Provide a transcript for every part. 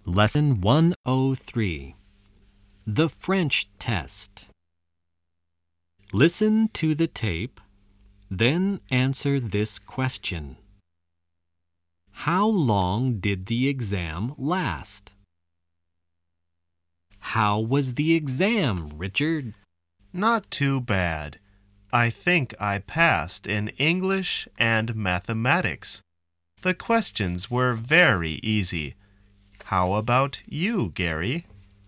Lesson 103. The French Test. Listen to the tape, then answer this question. How long did the exam last? How was the exam, Richard? Not too bad. I think I passed in English and mathematics. The questions were very easy. How about you, Gary?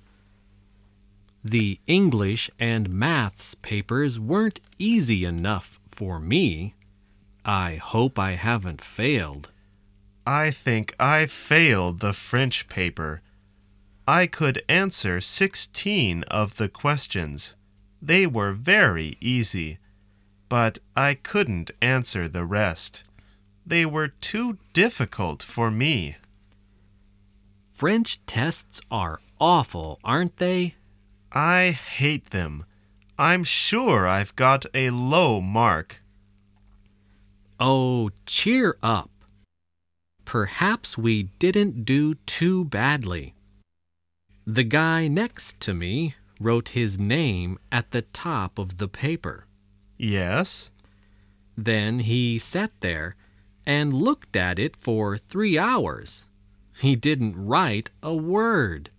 The English and maths papers weren't easy enough for me. I hope I haven't failed. I think I failed the French paper. I could answer 16 of the questions. They were very easy, but I couldn't answer the rest. They were too difficult for me. French tests are awful, aren't they? I hate them. I'm sure I've got a low mark. Oh, cheer up. Perhaps we didn't do too badly. The guy next to me wrote his name at the top of the paper. Yes? Then he sat there and looked at it for 3 hours. He didn't write a word.